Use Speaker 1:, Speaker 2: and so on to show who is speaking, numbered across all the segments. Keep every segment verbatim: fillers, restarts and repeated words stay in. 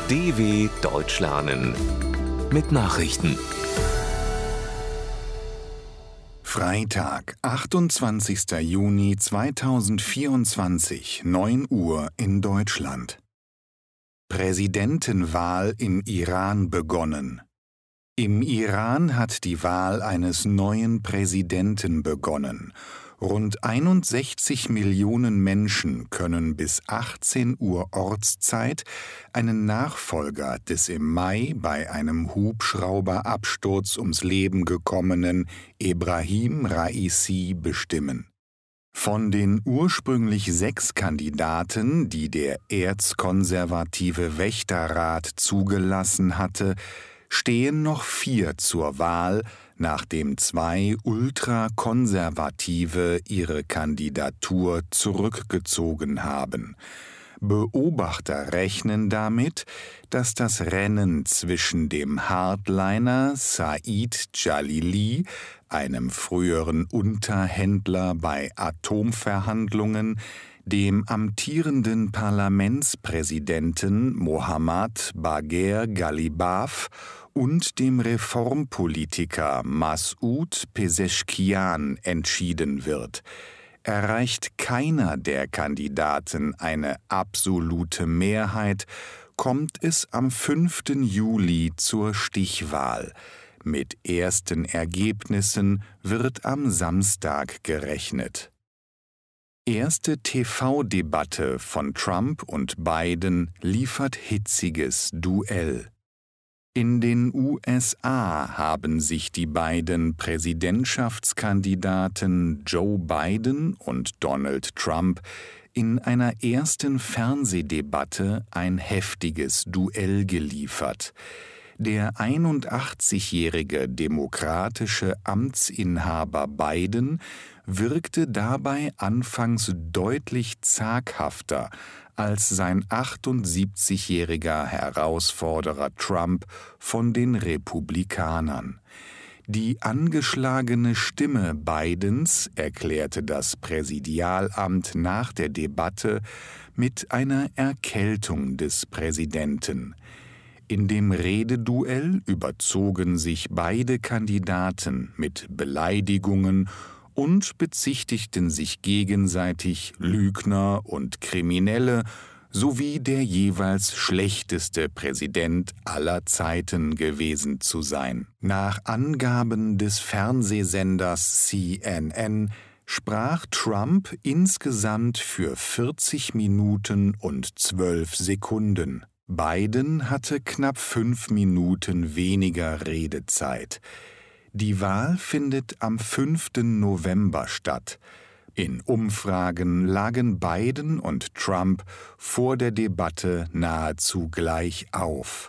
Speaker 1: D W Deutsch lernen mit Nachrichten.
Speaker 2: Freitag, achtundzwanzigster Juni zweitausendvierundzwanzig, neun Uhr in Deutschland. Präsidentenwahl im Iran begonnen. Im Iran hat die Wahl eines neuen Präsidenten begonnen. Rund einundsechzig Millionen Menschen können bis achtzehn Uhr Ortszeit einen Nachfolger des im Mai bei einem Hubschrauberabsturz ums Leben gekommenen Ebrahim Raisi bestimmen. Von den ursprünglich sechs Kandidaten, die der erzkonservative Wächterrat zugelassen hatte, stehen noch vier zur Wahl, nachdem zwei Ultrakonservative ihre Kandidatur zurückgezogen haben. Beobachter rechnen damit, dass das Rennen zwischen dem Hardliner Said Jalili, einem früheren Unterhändler bei Atomverhandlungen, dem amtierenden Parlamentspräsidenten Mohammad Bagher Ghalibaf und dem Reformpolitiker Mas'ud Pezeshkian entschieden wird. Erreicht keiner der Kandidaten eine absolute Mehrheit, kommt es am fünften Juli zur Stichwahl. Mit ersten Ergebnissen wird am Samstag gerechnet. Erste T V-Debatte von Trump und Biden liefert hitziges Duell. In den U S A haben sich die beiden Präsidentschaftskandidaten Joe Biden und Donald Trump in einer ersten Fernsehdebatte ein heftiges Duell geliefert. Der einundachtzigjährige demokratische Amtsinhaber Biden wirkte dabei anfangs deutlich zaghafter als sein achtundsiebzigjähriger Herausforderer Trump von den Republikanern. Die angeschlagene Stimme Bidens erklärte das Präsidialamt nach der Debatte mit einer Erkältung des Präsidenten. In dem Rededuell überzogen sich beide Kandidaten mit Beleidigungen und bezichtigten sich gegenseitig Lügner und Kriminelle sowie der jeweils schlechteste Präsident aller Zeiten gewesen zu sein. Nach Angaben des Fernsehsenders C N N sprach Trump insgesamt für vierzig Minuten und zwölf Sekunden. Biden hatte knapp fünf Minuten weniger Redezeit. Die Wahl findet am fünften November statt. In Umfragen lagen Biden und Trump vor der Debatte nahezu gleich auf.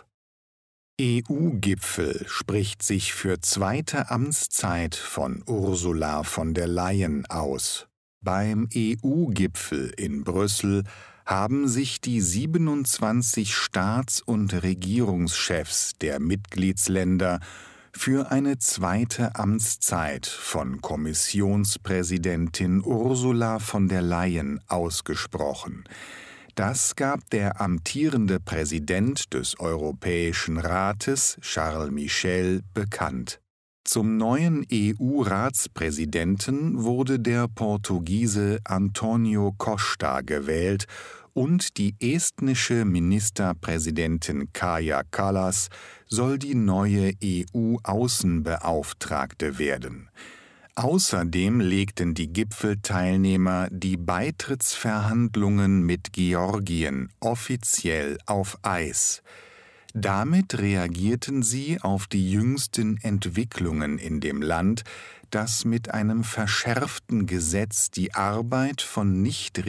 Speaker 2: E U-Gipfel spricht sich für zweite Amtszeit von Ursula von der Leyen aus. Beim E U-Gipfel in Brüssel haben sich die siebenundzwanzig Staats- und Regierungschefs der Mitgliedsländer für eine zweite Amtszeit von Kommissionspräsidentin Ursula von der Leyen ausgesprochen. Das gab der amtierende Präsident des Europäischen Rates, Charles Michel, bekannt. Zum neuen E U-Ratspräsidenten wurde der Portugiese António Costa gewählt und die estnische Ministerpräsidentin Kaja Kallas soll die neue E U-Außenbeauftragte werden. Außerdem legten die Gipfelteilnehmer die Beitrittsverhandlungen mit Georgien offiziell auf Eis. Damit reagierten sie auf die jüngsten Entwicklungen in dem Land, das mit einem verschärften Gesetz die Arbeit von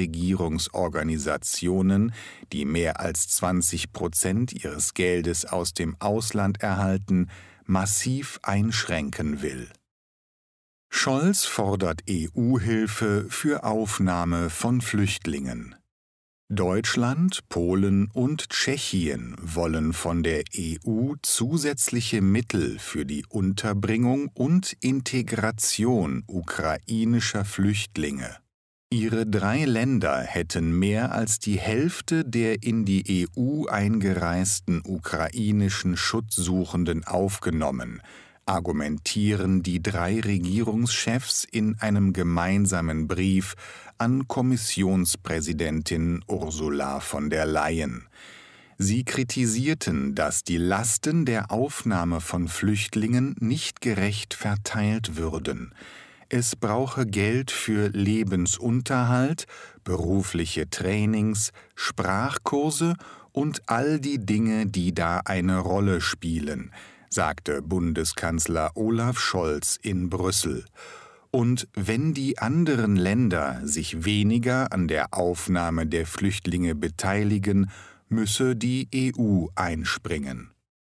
Speaker 2: Nichtregierungsorganisationen, die mehr als zwanzig Prozent ihres Geldes aus dem Ausland erhalten, massiv einschränken will. Scholz fordert E U-Hilfe für Aufnahme von Flüchtlingen. Deutschland, Polen und Tschechien wollen von der E U zusätzliche Mittel für die Unterbringung und Integration ukrainischer Flüchtlinge. Ihre drei Länder hätten mehr als die Hälfte der in die E U eingereisten ukrainischen Schutzsuchenden aufgenommen, argumentieren die drei Regierungschefs in einem gemeinsamen Brief an Kommissionspräsidentin Ursula von der Leyen. Sie kritisierten, dass die Lasten der Aufnahme von Flüchtlingen nicht gerecht verteilt würden. Es brauche Geld für Lebensunterhalt, berufliche Trainings, Sprachkurse und all die Dinge, die da eine Rolle spielen, sagte Bundeskanzler Olaf Scholz in Brüssel. Und wenn die anderen Länder sich weniger an der Aufnahme der Flüchtlinge beteiligen, müsse die E U einspringen.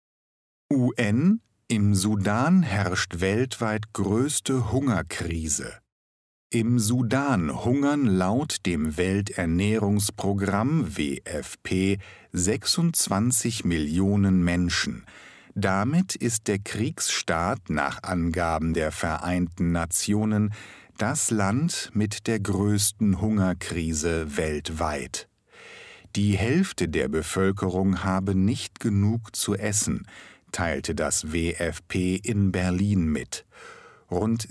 Speaker 2: U N: Im Sudan herrscht weltweit größte Hungerkrise. Im Sudan hungern laut dem Welternährungsprogramm W F P sechsundzwanzig Millionen Menschen. Damit ist der Kriegsstaat nach Angaben der Vereinten Nationen das Land mit der größten Hungerkrise weltweit. Die Hälfte der Bevölkerung habe nicht genug zu essen, teilte das W F P in Berlin mit. Rund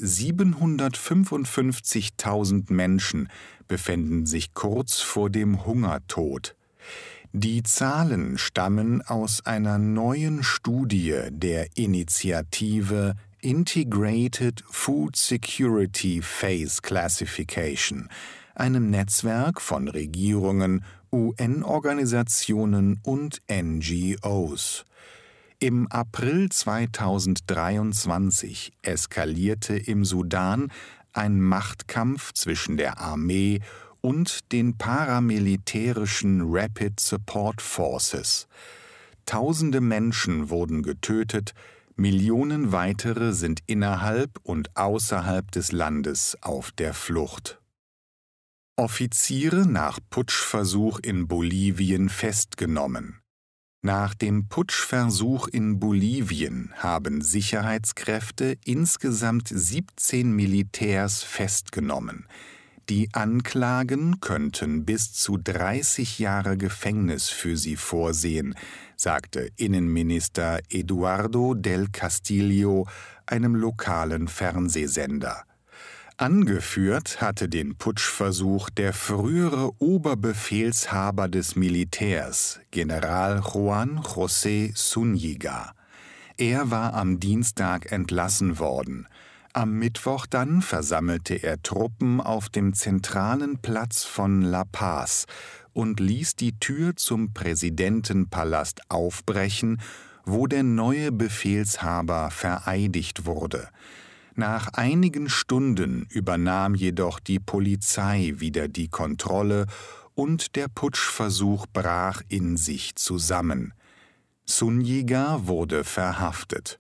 Speaker 2: siebenhundertfünfundfünfzigtausend Menschen befänden sich kurz vor dem Hungertod. Die Zahlen stammen aus einer neuen Studie der Initiative Integrated Food Security Phase Classification, einem Netzwerk von Regierungen, U N-Organisationen und N G Os. Im April zweitausenddreiundzwanzig eskalierte im Sudan ein Machtkampf zwischen der Armee und den paramilitärischen Rapid Support Forces. Tausende Menschen wurden getötet, Millionen weitere sind innerhalb und außerhalb des Landes auf der Flucht. Offiziere nach Putschversuch in Bolivien festgenommen. Nach dem Putschversuch in Bolivien haben Sicherheitskräfte insgesamt siebzehn Militärs festgenommen. Die Anklagen könnten bis zu dreißig Jahre Gefängnis für sie vorsehen, sagte Innenminister Eduardo del Castillo einem lokalen Fernsehsender. Angeführt hatte den Putschversuch der frühere Oberbefehlshaber des Militärs, General Juan José Zúñiga. Er war am Dienstag entlassen worden. Am Mittwoch dann versammelte er Truppen auf dem zentralen Platz von La Paz und ließ die Tür zum Präsidentenpalast aufbrechen, wo der neue Befehlshaber vereidigt wurde. Nach einigen Stunden übernahm jedoch die Polizei wieder die Kontrolle und der Putschversuch brach in sich zusammen. Zúñiga wurde verhaftet.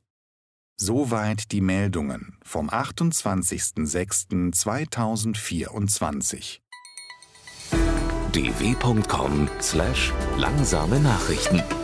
Speaker 2: Soweit die Meldungen vom achtundzwanzigsten sechsten zweitausendvierundzwanzig.
Speaker 1: d w punkt com slash langsame Nachrichten